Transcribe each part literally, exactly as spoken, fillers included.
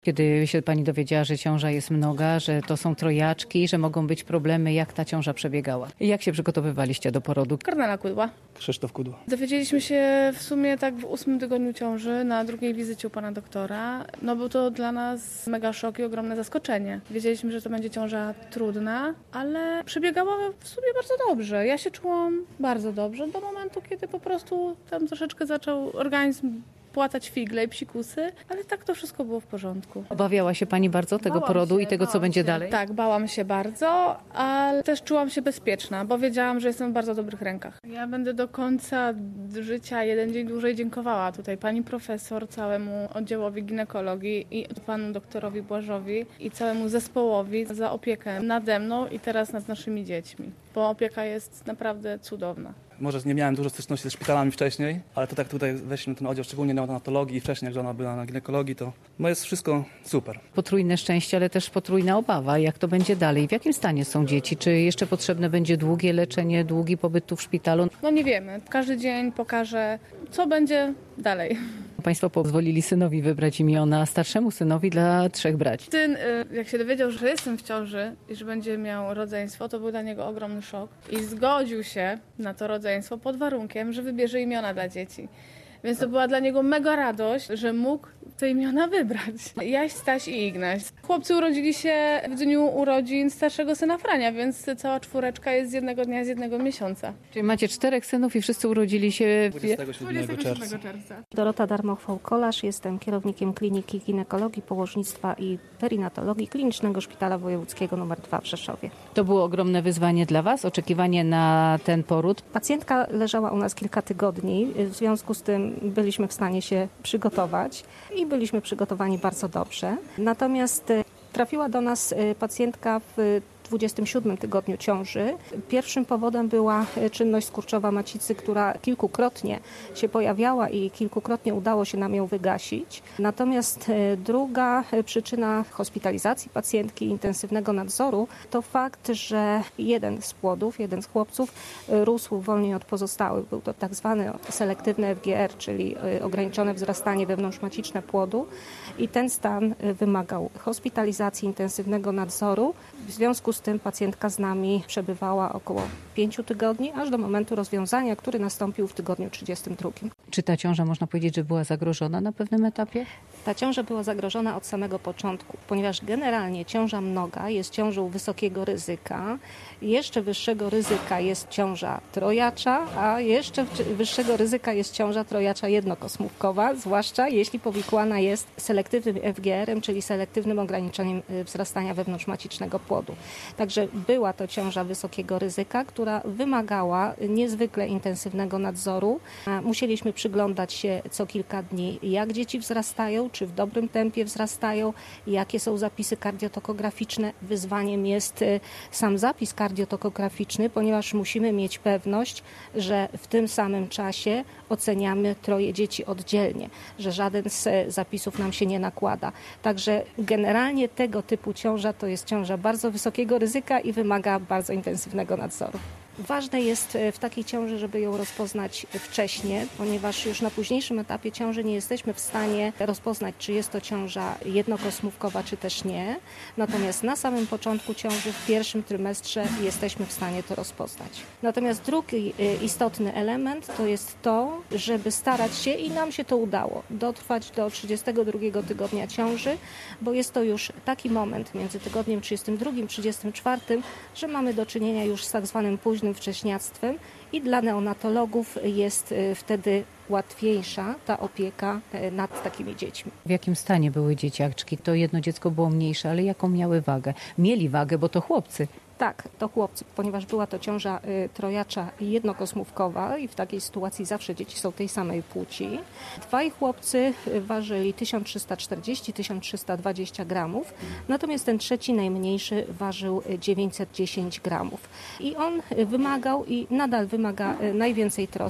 Kiedy się pani dowiedziała, że ciąża jest mnoga, że to są trojaczki, że mogą być problemy, jak ta ciąża przebiegała? I jak się przygotowywaliście do porodu? Kornela Kudła. Krzysztof Kudła. Dowiedzieliśmy się w sumie tak w ósmym tygodniu ciąży, na drugiej wizycie u pana doktora. No był to dla nas mega szok i ogromne zaskoczenie. Wiedzieliśmy, że to będzie ciąża trudna, ale przebiegała w sumie bardzo dobrze. Ja się czułam bardzo dobrze do momentu, kiedy po prostu tam troszeczkę zaczął organizm płatać figle i psikusy, ale tak to wszystko było w porządku. Obawiała się pani bardzo tego Bałam porodu się, i tego, co bałam będzie się. dalej? Tak, bałam się bardzo, ale też czułam się bezpieczna, bo wiedziałam, że jestem w bardzo dobrych rękach. Ja będę do końca życia jeden dzień dłużej dziękowała tutaj pani profesor, całemu oddziałowi ginekologii i panu doktorowi Błażowi i całemu zespołowi za opiekę nade mną i teraz nad naszymi dziećmi, bo opieka jest naprawdę cudowna. Może nie miałem dużo styczności ze szpitalami wcześniej, ale to tak tutaj weźmy ten oddział, szczególnie neonatologii i wcześniej jak żona była na ginekologii, to no jest wszystko super. Potrójne szczęście, ale też potrójna obawa. Jak to będzie dalej? W jakim stanie są dzieci? Czy jeszcze potrzebne będzie długie leczenie, długi pobyt tu w szpitalu? No nie wiemy. Każdy dzień pokaże, co będzie dalej. Państwo pozwolili synowi wybrać imiona, starszemu synowi dla trzech braci. Syn, jak się dowiedział, że jestem w ciąży i że będzie miał rodzeństwo, to był dla niego ogromny szok. I zgodził się na to rodzeństwo pod warunkiem, że wybierze imiona dla dzieci. Więc to była dla niego mega radość, że mógł te imiona wybrać. Jaś, Staś i Ignaś. Chłopcy urodzili się w dniu urodzin starszego syna Frania, więc cała czwóreczka jest z jednego dnia, z jednego miesiąca. Czyli macie czterech synów i wszyscy urodzili się w... dwudziestego siódmego czerwca. Dorota Darmochwał-Kolarz, jestem kierownikiem Kliniki Ginekologii, Położnictwa i Perinatologii Klinicznego Szpitala Wojewódzkiego nr dwa w Rzeszowie. To było ogromne wyzwanie dla was, oczekiwanie na ten poród. Pacjentka leżała u nas kilka tygodni, w związku z tym byliśmy w stanie się przygotować i byliśmy przygotowani bardzo dobrze. Natomiast trafiła do nas pacjentka w dwudziestym siódmym tygodniu ciąży. Pierwszym powodem była czynność skurczowa macicy, która kilkukrotnie się pojawiała i kilkukrotnie udało się nam ją wygasić. Natomiast druga przyczyna hospitalizacji pacjentki i intensywnego nadzoru to fakt, że jeden z płodów, jeden z chłopców rósł wolniej od pozostałych. Był to tak zwany selektywny F G R, czyli ograniczone wzrastanie wewnątrzmaciczne płodu i ten stan wymagał hospitalizacji, intensywnego nadzoru. W związku z tym pacjentka z nami przebywała około pięciu tygodni, aż do momentu rozwiązania, który nastąpił w tygodniu trzydziestym drugim. Czy ta ciąża, można powiedzieć, że była zagrożona na pewnym etapie? Ta ciąża była zagrożona od samego początku, ponieważ generalnie ciąża mnoga jest ciążą wysokiego ryzyka. Jeszcze wyższego ryzyka jest ciąża trojacza, a jeszcze wyższego ryzyka jest ciąża trojacza jednokosmówkowa, zwłaszcza jeśli powikłana jest selektywnym F G R-em, czyli selektywnym ograniczeniem wzrastania wewnątrzmacicznego płodu. Także była to ciąża wysokiego ryzyka, która wymagała niezwykle intensywnego nadzoru. Musieliśmy przyglądać się co kilka dni, jak dzieci wzrastają, czy w dobrym tempie wzrastają, jakie są zapisy kardiotokograficzne. Wyzwaniem jest sam zapis kardiotokograficzny, ponieważ musimy mieć pewność, że w tym samym czasie oceniamy troje dzieci oddzielnie, że żaden z zapisów nam się nie nakłada. Także generalnie tego typu ciąża to jest ciąża bardzo wysokiego ryzyka i wymaga bardzo intensywnego nadzoru. Ważne jest w takiej ciąży, żeby ją rozpoznać wcześnie, ponieważ już na późniejszym etapie ciąży nie jesteśmy w stanie rozpoznać, czy jest to ciąża jednokosmówkowa, czy też nie. Natomiast na samym początku ciąży, w pierwszym trymestrze jesteśmy w stanie to rozpoznać. Natomiast drugi istotny element to jest to, żeby starać się, i nam się to udało, dotrwać do trzydziestego drugiego tygodnia ciąży, bo jest to już taki moment między tygodniem trzydziestym drugim a trzydziestym czwartym, że mamy do czynienia już z tak zwanym późnym wcześniactwem i dla neonatologów jest wtedy łatwiejsza ta opieka nad takimi dziećmi. W jakim stanie były dzieciaczki? To jedno dziecko było mniejsze, ale jaką miały wagę? Mieli wagę, bo to chłopcy. Tak, to chłopcy, ponieważ była to ciąża y, trojacza jednokosmówkowa i w takiej sytuacji zawsze dzieci są tej samej płci. Dwaj chłopcy ważyli tysiąc trzysta czterdzieści do tysiąc trzysta dwadzieścia gramów, natomiast ten trzeci, najmniejszy, ważył dziewięćset dziesięć gramów. I on wymagał i nadal wymaga najwięcej troski,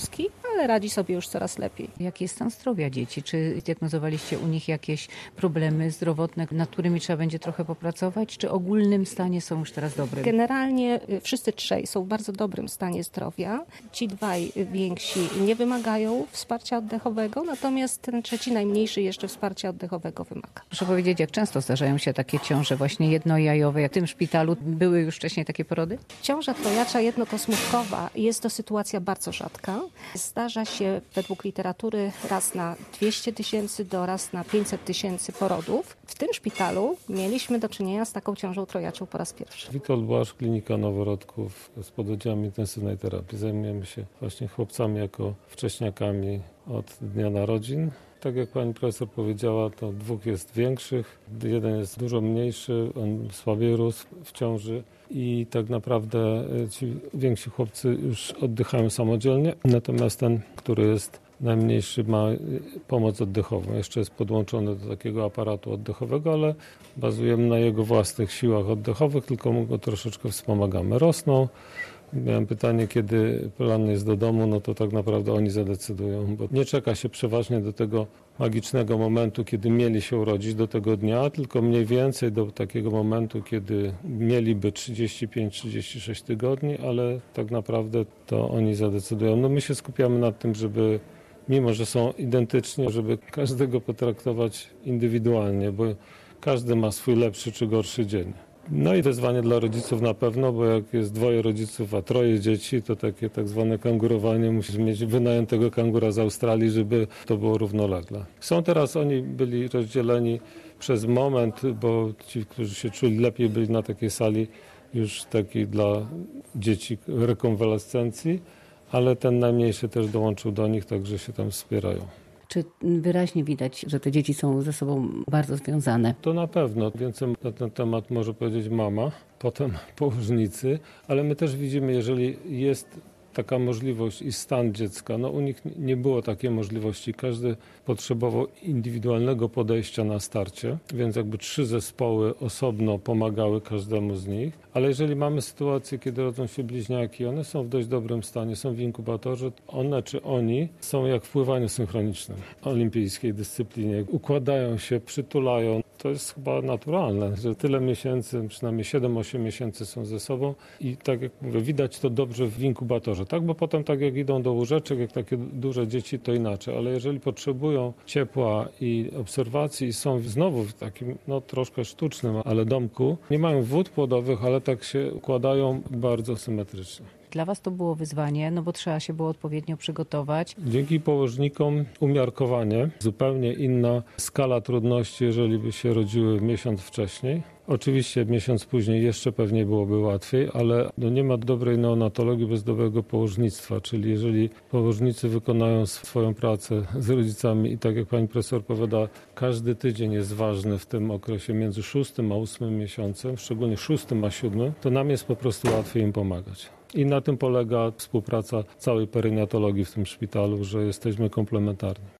ale radzi sobie już coraz lepiej. Jaki jest stan zdrowia dzieci? Czy zdiagnozowaliście u nich jakieś problemy zdrowotne, nad którymi trzeba będzie trochę popracować, czy w ogólnym stanie są już teraz dobre? Generalnie wszyscy trzej są w bardzo dobrym stanie zdrowia. Ci dwaj więksi nie wymagają wsparcia oddechowego, natomiast ten trzeci najmniejszy jeszcze wsparcia oddechowego wymaga. Proszę powiedzieć, jak często zdarzają się takie ciąże właśnie jednojajowe? Jak w tym szpitalu były już wcześniej takie porody? Ciąża trojacza jednokosmówkowa jest to sytuacja bardzo rzadka. Zdarza się według literatury raz na dwieście tysięcy do raz na pięćset tysięcy porodów. W tym szpitalu mieliśmy do czynienia z taką ciążą trojaczą po raz pierwszy. Witold Błasz, Klinika Noworodków z pododdziałem intensywnej terapii. Zajmujemy się właśnie chłopcami jako wcześniakami od dnia narodzin. Tak jak pani profesor powiedziała, to dwóch jest większych, jeden jest dużo mniejszy, on słabiej rósł w ciąży i tak naprawdę ci więksi chłopcy już oddychają samodzielnie, natomiast ten, który jest najmniejszy, ma pomoc oddechową. Jeszcze jest podłączony do takiego aparatu oddechowego, ale bazujemy na jego własnych siłach oddechowych, tylko mu go troszeczkę wspomagamy. Rosną. Miałem pytanie, kiedy plan jest do domu, no to tak naprawdę oni zadecydują, bo nie czeka się przeważnie do tego magicznego momentu, kiedy mieli się urodzić, do tego dnia, tylko mniej więcej do takiego momentu, kiedy mieliby trzydzieści pięć trzydzieści sześć tygodni, ale tak naprawdę to oni zadecydują. No my się skupiamy nad tym, żeby mimo że są identyczni, żeby każdego potraktować indywidualnie, bo każdy ma swój lepszy czy gorszy dzień. No i wyzwanie dla rodziców na pewno, bo jak jest dwoje rodziców, a troje dzieci, to takie tak zwane kangurowanie, musisz mieć wynajętego kangura z Australii, żeby to było równolegle. Są teraz, oni byli rozdzieleni przez moment, bo ci, którzy się czuli lepiej, byli na takiej sali już takiej dla dzieci rekonwalescencji, ale ten najmniejszy też dołączył do nich, także się tam wspierają. Czy wyraźnie widać, że te dzieci są ze sobą bardzo związane? To na pewno. Więcej na ten temat może powiedzieć mama, potem położnicy, ale my też widzimy, jeżeli jest taka możliwość i stan dziecka, no u nich nie było takiej możliwości. Każdy potrzebował indywidualnego podejścia na starcie, więc jakby trzy zespoły osobno pomagały każdemu z nich. Ale jeżeli mamy sytuację, kiedy rodzą się bliźniaki, one są w dość dobrym stanie, są w inkubatorze, one czy oni są jak w pływaniu synchronicznym, olimpijskiej dyscyplinie. Układają się, przytulają. To jest chyba naturalne, że tyle miesięcy, przynajmniej siedem osiem miesięcy są ze sobą i tak jak mówię, widać to dobrze w inkubatorze, tak? Bo potem tak jak idą do łóżeczek, jak takie duże dzieci, to inaczej, ale jeżeli potrzebują ciepła i obserwacji i są znowu w takim, no troszkę sztucznym, ale domku, nie mają wód płodowych, ale tak się układają bardzo symetrycznie. Dla was to było wyzwanie, no bo trzeba się było odpowiednio przygotować. Dzięki położnikom umiarkowanie, zupełnie inna skala trudności, jeżeli by się rodziły miesiąc wcześniej. Oczywiście miesiąc później jeszcze pewnie byłoby łatwiej, ale no nie ma dobrej neonatologii bez dobrego położnictwa, czyli jeżeli położnicy wykonają swoją pracę z rodzicami i tak jak pani profesor powiada, każdy tydzień jest ważny w tym okresie między szóstym a ósmym miesiącem, szczególnie szóstym a siódmym, to nam jest po prostu łatwiej im pomagać. I na tym polega współpraca całej perynatologii w tym szpitalu, że jesteśmy komplementarni.